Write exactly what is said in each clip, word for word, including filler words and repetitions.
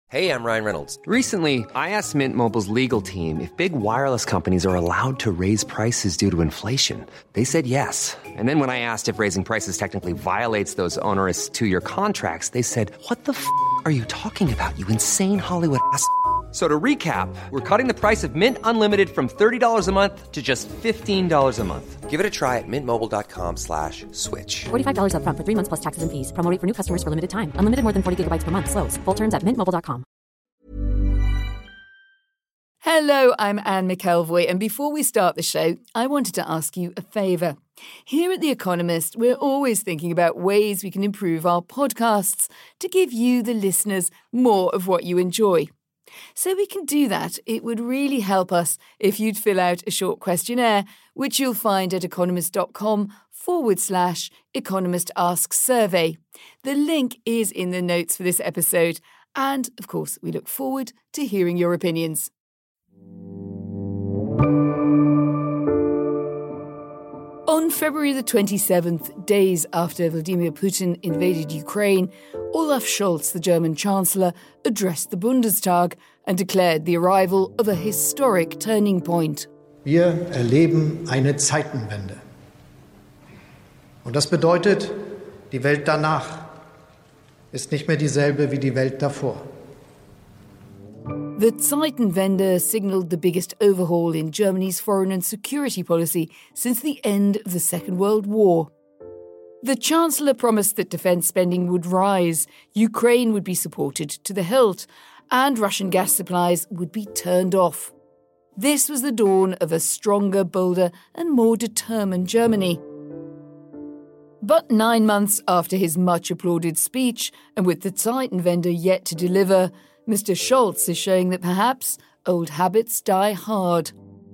Hey, I'm Ryan Reynolds. Recently, I asked Mint Mobile's legal team if big wireless companies are allowed to raise prices due to inflation. They said yes. And then when I asked if raising prices technically violates those onerous two-year contracts, they said, what the f*** are you talking about, you insane Hollywood ass f- So to recap, we're cutting the price of Mint Unlimited from thirty dollars a month to just fifteen dollars a month. Give it a try at mintmobile.com slash switch. forty-five dollars up front for three months plus taxes and fees. Promo rate for new customers for limited time. Unlimited more than forty gigabytes per month. Slows full terms at mint mobile dot com. Hello, I'm Anne McElvoy, and before we start the show, I wanted to ask you a favour. Here at The Economist, we're always thinking about ways we can improve our podcasts to give you, the listeners, more of what you enjoy. So we can do that, it would really help us if you'd fill out a short questionnaire, which you'll find at economist.com forward slash Economist Asks Survey. The link is in the notes for this episode. And, of course, we look forward to hearing your opinions. On February the twenty-seventh, days after Vladimir Putin invaded Ukraine, Olaf Scholz, the German Chancellor, addressed the Bundestag and declared the arrival of a historic turning point. Wir erleben eine Zeitenwende. Und das bedeutet, die Welt danach ist nicht mehr dieselbe wie die Welt davor. The Zeitenwende signalled the biggest overhaul in Germany's foreign and security policy since the end of the Second World War. The Chancellor promised that defence spending would rise, Ukraine would be supported to the hilt, and Russian gas supplies would be turned off. This was the dawn of a stronger, bolder, and more determined Germany. But nine months after his much-applauded speech, and with the Zeitenwende yet to deliver, Mister Scholz is showing that perhaps old habits die hard.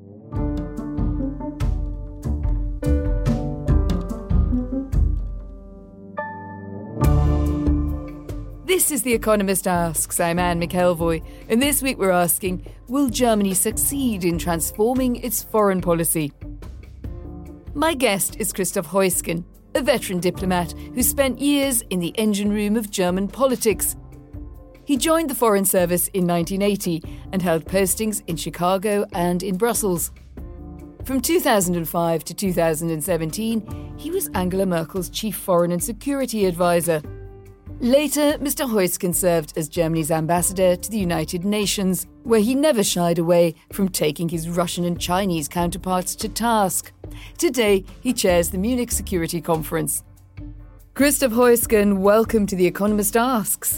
This is The Economist Asks. I'm Anne McElvoy, and this week we're asking, will Germany succeed in transforming its foreign policy? My guest is Christoph Heusgen, a veteran diplomat who spent years in the engine room of German politics. He joined the Foreign Service in nineteen eighty and held postings in Chicago and in Brussels. From two thousand five to two thousand seventeen, he was Angela Merkel's chief foreign and security advisor. Later, Mister Heusgen served as Germany's ambassador to the United Nations, where he never shied away from taking his Russian and Chinese counterparts to task. Today, he chairs the Munich Security Conference. Christoph Heusgen, welcome to The Economist Asks.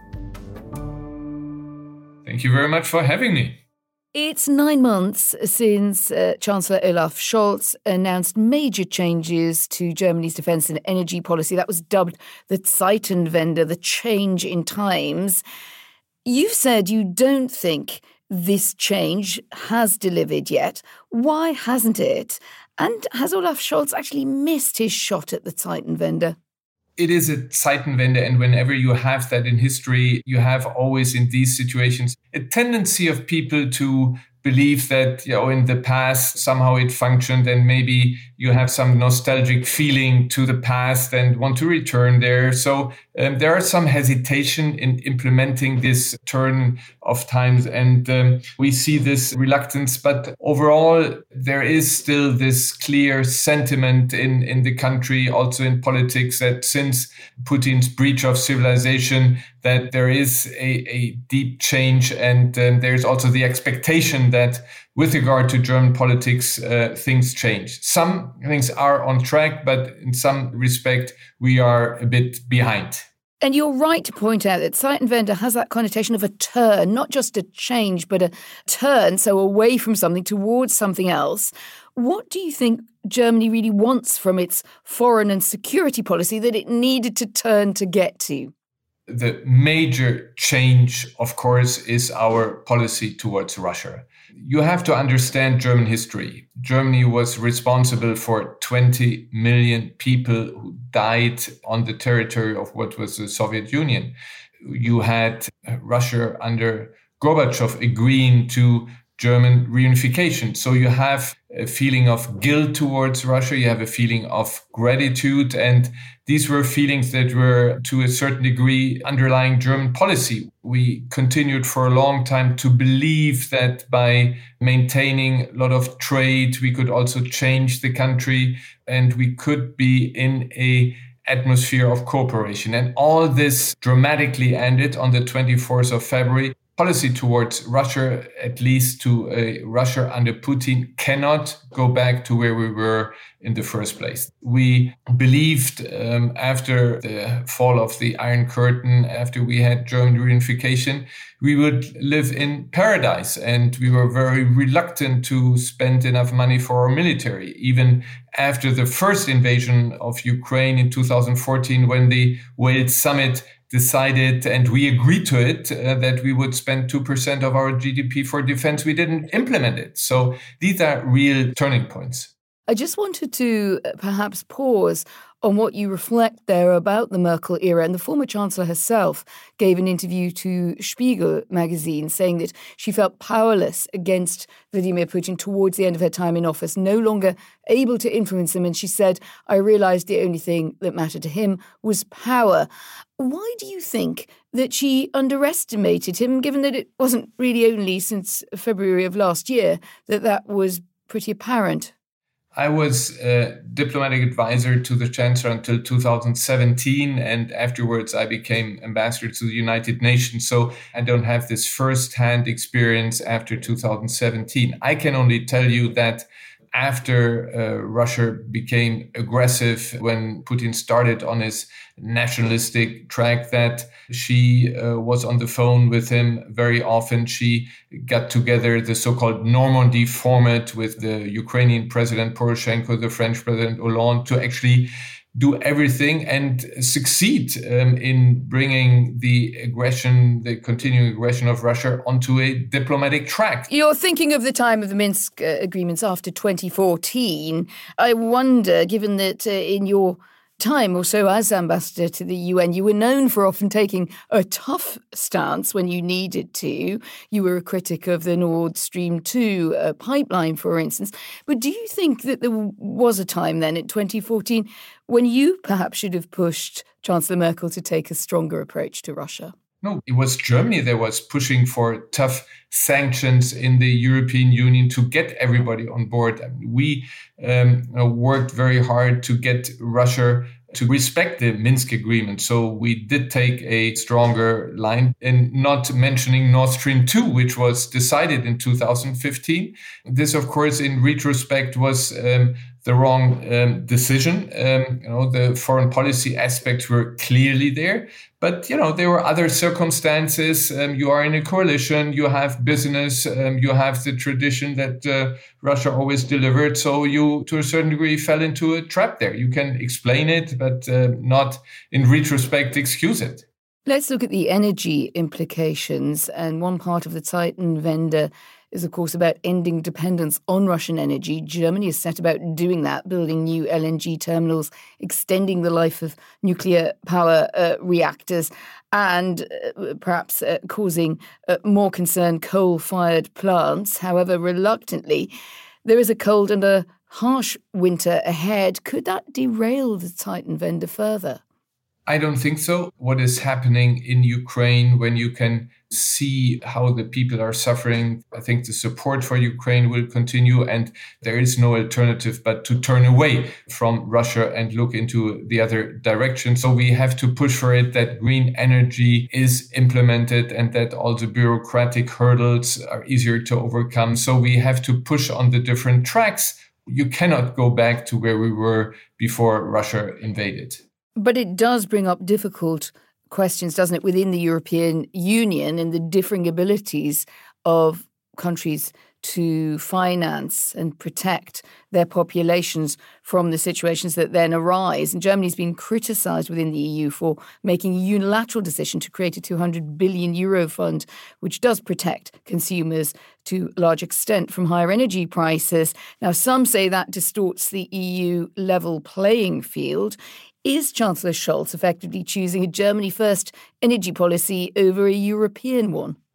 Thank you very much for having me. It's nine months since uh, Chancellor Olaf Scholz announced major changes to Germany's defence and energy policy. That was dubbed the Zeitenwende, the change in times. You've said you don't think this change has delivered yet. Why hasn't it? And has Olaf Scholz actually missed his shot at the Zeitenwende? It is a Zeitenwende, and whenever you have that in history, you have always in these situations a tendency of people to believe that, you know, in the past somehow it functioned, and maybe you have some nostalgic feeling to the past and want to return there. So um, there are some hesitation in implementing this turn of times, and um, we see this reluctance. But overall, there is still this clear sentiment in, in the country, also in politics, that since Putin's breach of civilization, that there is a, a deep change, and um, there's also the expectation that with regard to German politics, uh, things change. Some things are on track, but in some respect, we are a bit behind. And you're right to point out that Zeitenwende has that connotation of a turn, not just a change, but a turn, so away from something towards something else. What do you think Germany really wants from its foreign and security policy that it needed to turn to get to? The major change, of course, is our policy towards Russia. You have to understand German history. Germany was responsible for twenty million people who died on the territory of what was the Soviet Union. You had Russia under Gorbachev agreeing to German reunification. So you have a feeling of guilt towards Russia. You have a feeling of gratitude. And these were feelings that were, to a certain degree, underlying German policy. We continued for a long time to believe that by maintaining a lot of trade, we could also change the country and we could be in a atmosphere of cooperation. And all this dramatically ended on the twenty-fourth of February. Policy towards Russia, at least to uh, Russia under Putin, cannot go back to where we were in the first place. We believed um, after the fall of the Iron Curtain, after we had German reunification, we would live in paradise. And we were very reluctant to spend enough money for our military. Even after the first invasion of Ukraine in two thousand fourteen, when the Wales summit decided, and we agreed to it, uh, that we would spend two percent of our G D P for defense. We didn't implement it. So these are real turning points. I just wanted to perhaps pause on what you reflect there about the Merkel era. And the former Chancellor herself gave an interview to Spiegel magazine saying that she felt powerless against Vladimir Putin towards the end of her time in office, no longer able to influence him. And she said, I realized the only thing that mattered to him was power. Why do you think that she underestimated him, given that it wasn't really only since February of last year that that was pretty apparent? I was a diplomatic advisor to the Chancellor until two thousand seventeen, and afterwards I became ambassador to the United Nations. So I don't have this first-hand experience after two thousand seventeen. I can only tell you that after uh, Russia became aggressive, when Putin started on his nationalistic track, that she uh, was on the phone with him very often. She got together the so-called Normandy format with the Ukrainian President Poroshenko, the French President Hollande, to actually do everything and succeed um, in bringing the aggression, the continuing aggression of Russia onto a diplomatic track. You're thinking of the time of the Minsk uh, agreements after twenty fourteen. I wonder, given that uh, in your time or so as ambassador to the U N, you were known for often taking a tough stance when you needed to. You were a critic of the Nord Stream two uh, pipeline, for instance. But do you think that there was a time then in twenty fourteen when you perhaps should have pushed Chancellor Merkel to take a stronger approach to Russia? No, it was Germany that was pushing for tough sanctions in the European Union to get everybody on board. I mean, we um, you know, worked very hard to get Russia to respect the Minsk agreement. So we did take a stronger line, and not mentioning Nord Stream two, which was decided in two thousand fifteen. This, of course, in retrospect was um, the wrong um, decision. Um, you know, the foreign policy aspects were clearly there, but you know there were other circumstances. Um, you are in a coalition, you have business, um, you have the tradition that uh, Russia always delivered. So you, to a certain degree, fell into a trap there. You can explain it, but uh, not in retrospect excuse it. Let's look at the energy implications. And one part of the Zeitenwende is, of course, about ending dependence on Russian energy. Germany is set about doing that, building new L N G terminals, extending the life of nuclear power uh, reactors, and uh, perhaps uh, causing uh, more concern coal-fired plants. However, reluctantly, there is a cold and a harsh winter ahead. Could that derail the Zeitenwende further? I don't think so. What is happening in Ukraine, when you can see how the people are suffering, I think the support for Ukraine will continue, and there is no alternative but to turn away from Russia and look into the other direction. So we have to push for it, that green energy is implemented and that all the bureaucratic hurdles are easier to overcome. So we have to push on the different tracks. You cannot go back to where we were before Russia invaded. But it does bring up difficult questions, doesn't it, within the European Union and the differing abilities of countries to finance and protect their populations from the situations that then arise. And Germany's been criticised within the E U for making a unilateral decision to create a two hundred billion euro fund, which does protect consumers to a large extent from higher energy prices. Now, some say that distorts the E U level playing field. Is Chancellor Scholz effectively choosing a Germany-first energy policy over a European one?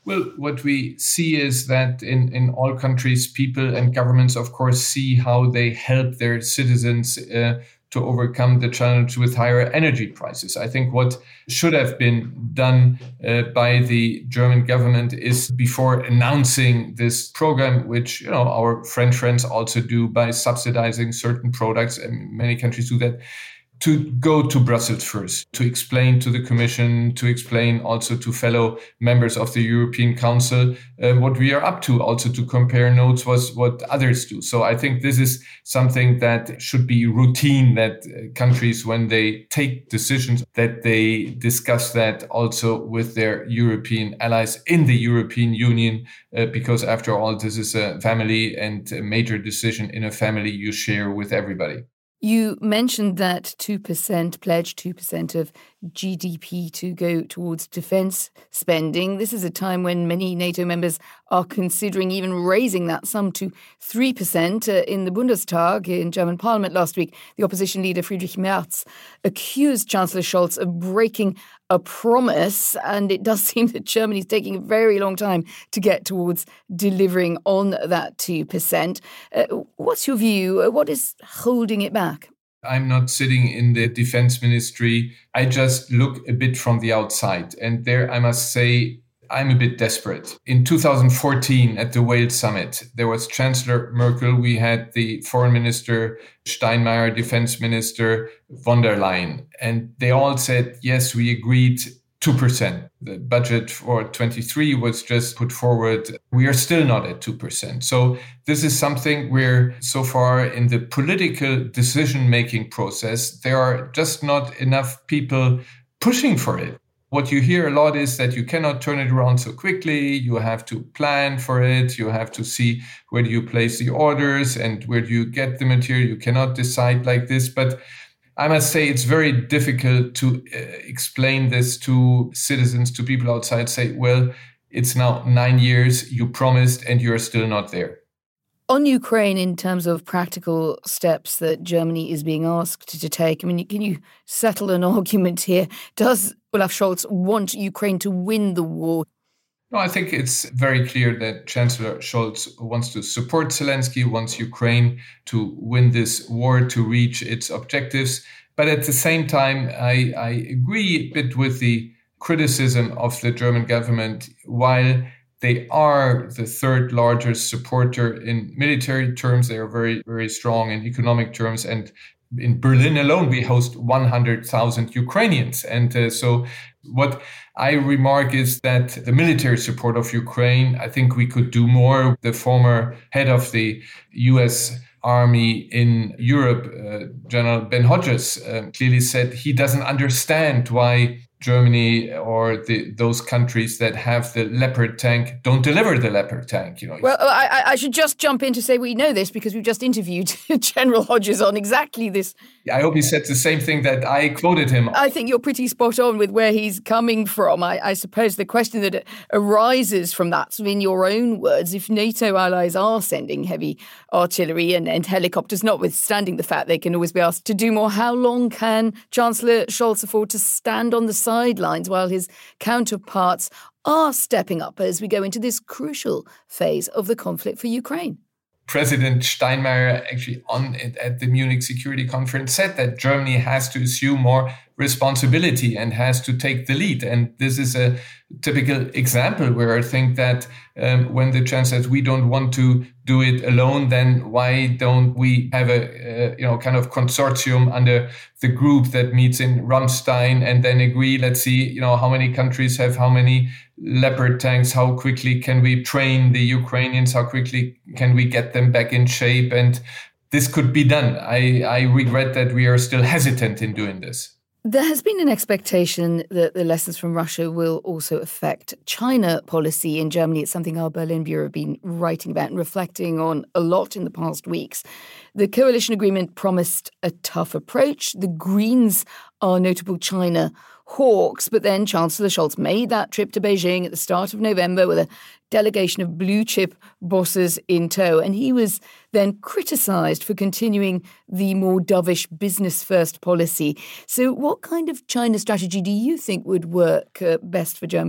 Well, what we see is that in, in all countries, people and governments, of course, see how they help their citizens uh, to overcome the challenge with higher energy prices. I think what should have been done uh, by the German government is, before announcing this program, which you know our French friends also do by subsidizing certain products, and many countries do that, to go to Brussels first, to explain to the Commission, to explain also to fellow members of the European Council uh, what we are up to, also to compare notes with what others do. So I think this is something that should be routine, that uh, countries, when they take decisions, that they discuss that also with their European allies in the European Union, uh, because after all, this is a family, and a major decision in a family you share with everybody. You mentioned that two percent pledge, two percent of G D P to go towards defence spending. This is a time when many NATO members are considering even raising that sum to three percent. Uh, in the Bundestag, in German parliament last week, the opposition leader Friedrich Merz accused Chancellor Scholz of breaking a promise, and it does seem that Germany is taking a very long time to get towards delivering on that two percent. Uh, what's your view? What is holding it back? I'm not sitting in the defense ministry. I just look a bit from the outside. And there, I must say, I'm a bit desperate. In two thousand fourteen, at the Wales summit, there was Chancellor Merkel. We had the foreign minister Steinmeier, defense minister von der Leyen. And they all said, yes, we agreed two percent. The budget for twenty-three was just put forward. We are still not at two percent. So this is something where, so far in the political decision-making process, there are just not enough people pushing for it. What you hear a lot is that you cannot turn it around so quickly. You have to plan for it. You have to see where do you place the orders and where do you get the material. You cannot decide like this. But I must say it's very difficult to uh, explain this to citizens, to people outside, say, well, it's now nine years, you promised, and you're still not there. On Ukraine, in terms of practical steps that Germany is being asked to take, I mean, can you settle an argument here? Does Olaf Scholz want Ukraine to win the war? No, I think it's very clear that Chancellor Scholz wants to support Zelensky, wants Ukraine to win this war, to reach its objectives. But at the same time, I, I agree a bit with the criticism of the German government. While they are the third largest supporter in military terms, they are very, very strong in economic terms. And in Berlin alone, we host one hundred thousand Ukrainians. And uh, so what I remark is that the military support of Ukraine, I think we could do more. The former head of the U S Army in Europe, uh, General Ben Hodges, uh, clearly said he doesn't understand why Germany or the, those countries that have the Leopard tank don't deliver the Leopard tank. You know. Well, I, I should just jump in to say we know this because we've just interviewed General Hodges on exactly this. I hope he said the same thing that I quoted him. I think you're pretty spot on with where he's coming from. I, I suppose the question that arises from that, so in your own words, if NATO allies are sending heavy artillery and, and helicopters, notwithstanding the fact they can always be asked to do more, how long can Chancellor Scholz afford to stand on the sidelines while his counterparts are stepping up as we go into this crucial phase of the conflict for Ukraine? President Steinmeier actually on at the Munich Security Conference said that Germany has to assume more responsibility and has to take the lead. And this is a typical example where I think that um, when the chancellor says we don't want to do it alone, then why don't we have a uh, you know kind of consortium under the group that meets in Ramstein and then agree, let's see, you know, how many countries have how many Leopard tanks, how quickly can we train the Ukrainians, how quickly can we get them back in shape? And this could be done. I, I regret that we are still hesitant in doing this. There has been an expectation that the lessons from Russia will also affect China policy in Germany. It's something our Berlin Bureau have been writing about and reflecting on a lot in the past weeks. The coalition agreement promised a tough approach. The Greens are notable China hawks, but then Chancellor Scholz made that trip to Beijing at the start of November with a delegation of blue chip bosses in tow. And he was then criticised for continuing the more dovish business first policy. So what kind of China strategy do you think would work uh, best for Germany?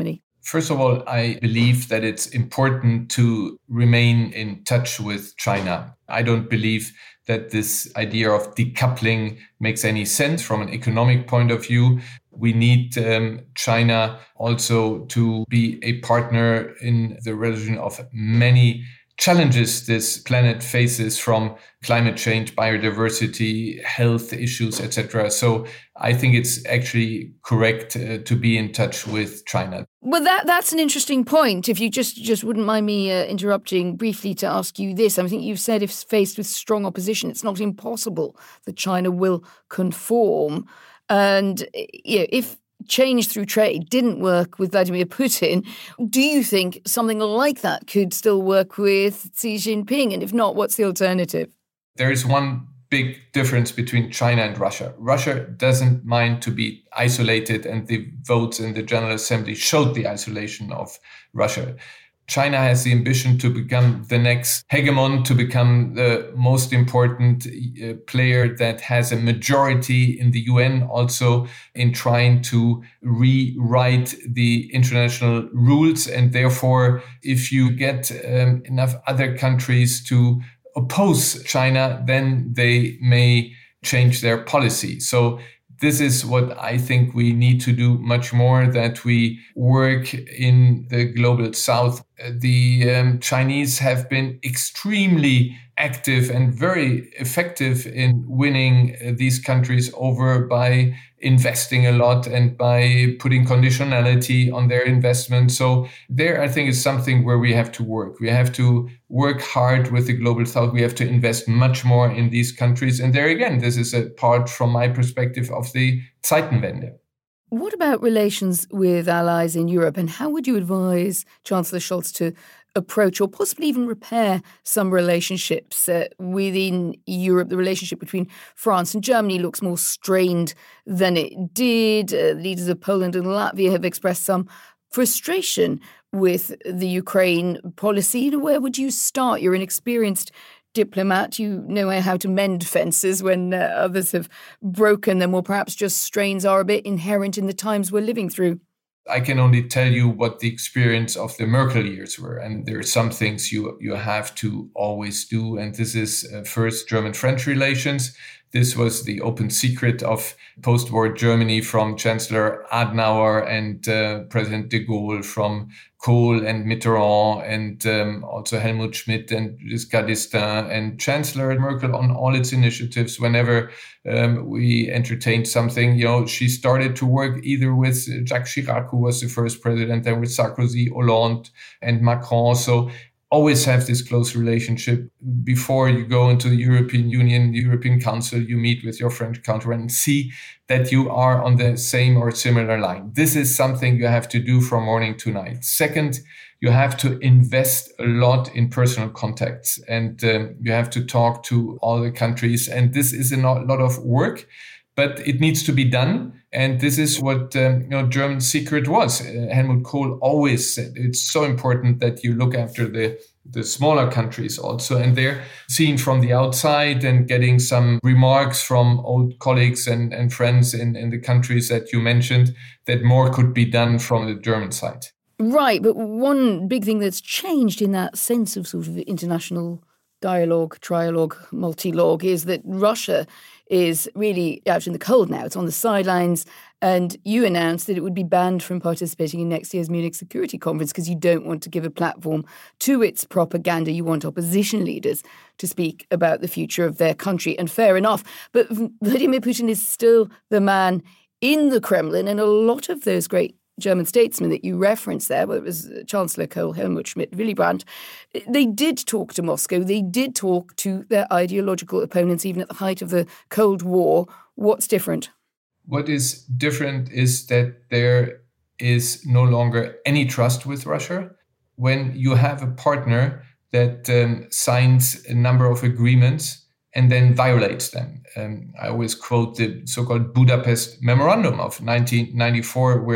First of all, I believe that it's important to remain in touch with China. I don't believe that this idea of decoupling makes any sense from an economic point of view. We need um, China also to be a partner in the resolution of many challenges this planet faces, from climate change, biodiversity, health issues, et cetera. So I think it's actually correct uh, to be in touch with China. Well, that that's an interesting point. If you just, just wouldn't mind me uh, interrupting briefly to ask you this. I think you've said if faced with strong opposition, it's not impossible that China will conform. And you know, if change through trade didn't work with Vladimir Putin, do you think something like that could still work with Xi Jinping? And if not, what's the alternative? There is one big difference between China and Russia. Russia doesn't mind to be isolated, and the votes in the General Assembly showed the isolation of Russia. China has the ambition to become the next hegemon, to become the most important uh, player that has a majority in the U N, also in trying to rewrite the international rules. And therefore, if you get um, enough other countries to oppose China, then they may change their policy. So this is what I think we need to do much more, that we work in the global south. The um, Chinese have been extremely active and very effective in winning uh, these countries over by investing a lot and by putting conditionality on their investment. So there, I think, is something where we have to work. We have to work hard with the global south. We have to invest much more in these countries. And there again, this is a part, from my perspective, of the Zeitenwende. What about relations with allies in Europe? And how would you advise Chancellor Scholz to approach or possibly even repair some relationships uh, within Europe? The relationship between France and Germany looks more strained than it did. Uh, leaders of Poland and Latvia have expressed some frustration with the Ukraine policy. Where would you start? You're an experienced diplomat. You know how to mend fences when uh, others have broken them, or perhaps just strains are a bit inherent in the times we're living through. I can only tell you what the experience of the Merkel years were. And there are some things you you have to always do. And this is uh, first German-French relations. This was the open secret of post-war Germany, from Chancellor Adenauer and uh, President de Gaulle, from Kohl and Mitterrand, and um, also Helmut Schmidt and Giscard d'Estaing, and Chancellor Merkel on all its initiatives. Whenever um, we entertained something, you know, she started to work either with Jacques Chirac, who was the first president, then with Sarkozy, Hollande, and Macron. So always have this close relationship. Before you go into the European Union, the European Council, you meet with your French counterpart and see that you are on the same or similar line. This is something you have to do from morning to night. Second, you have to invest a lot in personal contacts, and um, you have to talk to all the countries. And this is a lot of work, but it needs to be done. And this is what um, you know, German secret was. Uh, Helmut Kohl always said it's so important that you look after the, the smaller countries also. And they're seen from the outside and getting some remarks from old colleagues and, and friends in, in the countries that you mentioned, that more could be done from the German side. Right. But one big thing that's changed in that sense of sort of international dialogue, trialogue, multilogue is that Russia is really out in the cold now. It's on the sidelines. And you announced that it would be banned from participating in next year's Munich Security Conference because you don't want to give a platform to its propaganda. You want opposition leaders to speak about the future of their country. And fair enough. But Vladimir Putin is still the man in the Kremlin. And a lot of those great German statesmen that you referenced there, whether it was Chancellor Kohl, Helmut Schmidt, Willy Brandt, they did talk to Moscow. They did talk to their ideological opponents, even at the height of the Cold War. What's different? What is different is that there is no longer any trust with Russia. When you have a partner that um, signs a number of agreements and then violates them. Um, I always quote the so-called Budapest Memorandum of nineteen ninety-four, where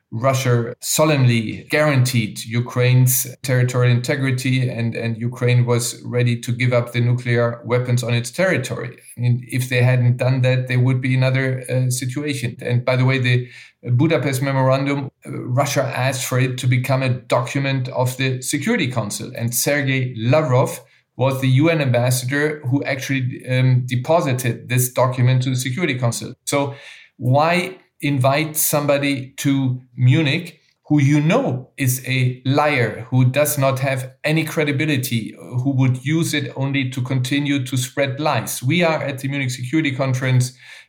Russia solemnly guaranteed Ukraine's territorial integrity, and, and Ukraine was ready to give up the nuclear weapons on its territory. And if they hadn't done that, there would be another uh, situation. And by the way, the Budapest Memorandum, uh, Russia asked for it to become a document of the Security Council. And Sergei Lavrov was the U N ambassador who actually um, deposited this document to the Security Council. So why invite somebody to Munich who you know is a liar, who does not have any credibility, who would use it only to continue to spread lies? We are at the Munich Security Conference.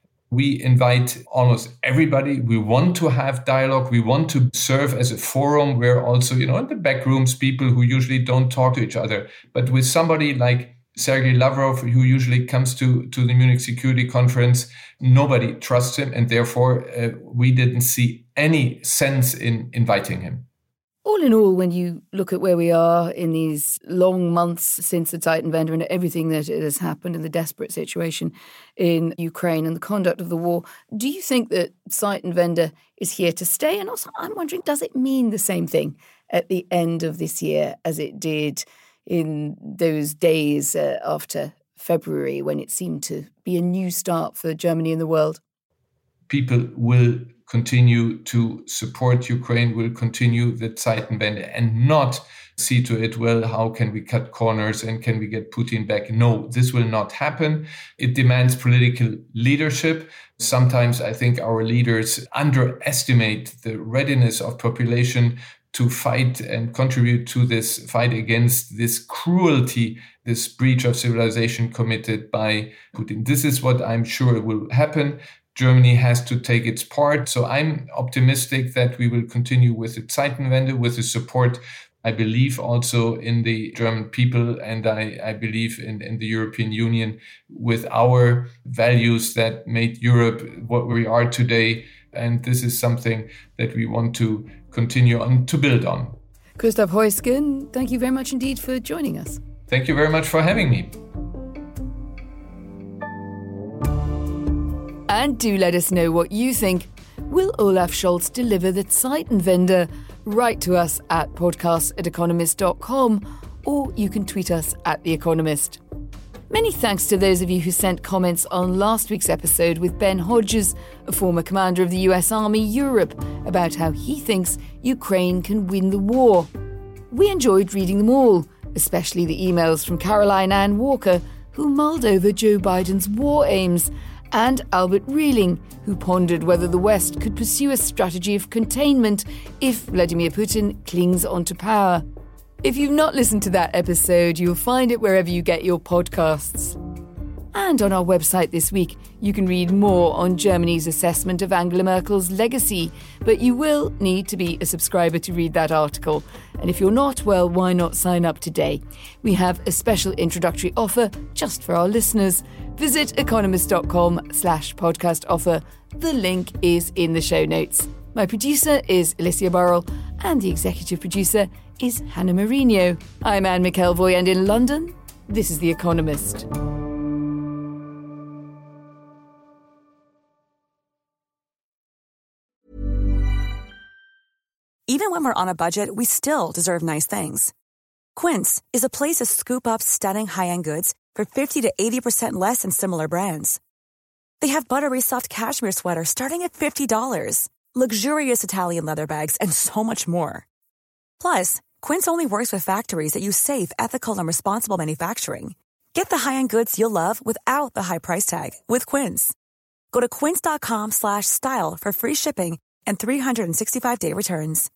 We invite almost everybody. We want to have dialogue. We want to serve as a forum where also, you know, in the back rooms, people who usually don't talk to each other, but with somebody like Sergei Lavrov, who usually comes to, to the Munich Security Conference, nobody trusts him, and therefore uh, we didn't see any sense in inviting him. All in all, when you look at where we are in these long months since the Zeitenwende and everything that has happened in the desperate situation in Ukraine and the conduct of the war, do you think that Zeitenwende is here to stay? And also, I'm wondering, does it mean the same thing at the end of this year as it did in those days uh, after February, when it seemed to be a new start for Germany in the world? People will continue to support Ukraine, will continue the Zeitenwende and not see to it, well, how can we cut corners and can we get Putin back? No, this will not happen. It demands political leadership. Sometimes I think our leaders underestimate the readiness of population to fight and contribute to this fight against this cruelty, this breach of civilization committed by Putin. This is what I'm sure will happen. Germany has to take its part. So I'm optimistic that we will continue with the Zeitenwende, with the support, I believe, also in the German people, and I, I believe in, in the European Union, with our values that made Europe what we are today. And this is something that we want to continue on to build on. Christoph Heusgen, thank you very much indeed for joining us. Thank you very much for having me. And do let us know what you think. Will Olaf Scholz deliver the Zeitenwende? Write to us at podcast at economist dot com, or you can tweet us at The Economist. Many thanks to those of you who sent comments on last week's episode with Ben Hodges, a former commander of the U S Army Europe, about how he thinks Ukraine can win the war. We enjoyed reading them all, especially the emails from Caroline Ann Walker, who mulled over Joe Biden's war aims, and Albert Rieling, who pondered whether the West could pursue a strategy of containment if Vladimir Putin clings onto power. If you've not listened to that episode, you'll find it wherever you get your podcasts. And on our website this week, you can read more on Germany's assessment of Angela Merkel's legacy, but you will need to be a subscriber to read that article. And if you're not, well, why not sign up today? We have a special introductory offer just for our listeners. Visit economist.com slash podcast offer. The link is in the show notes. My producer is Alicia Burrell, and the executive producer is Hannah Mourinho. I'm Anne McElvoy, and in London, this is The Economist. Even when we're on a budget, we still deserve nice things. Quince is a place to scoop up stunning high-end goods for fifty to eighty percent less than similar brands. They have buttery soft cashmere sweaters starting at fifty dollars, luxurious Italian leather bags, and so much more. Plus, Quince only works with factories that use safe, ethical, and responsible manufacturing. Get the high-end goods you'll love without the high price tag with Quince. Go to quince.com slash style for free shipping and three sixty-five day returns.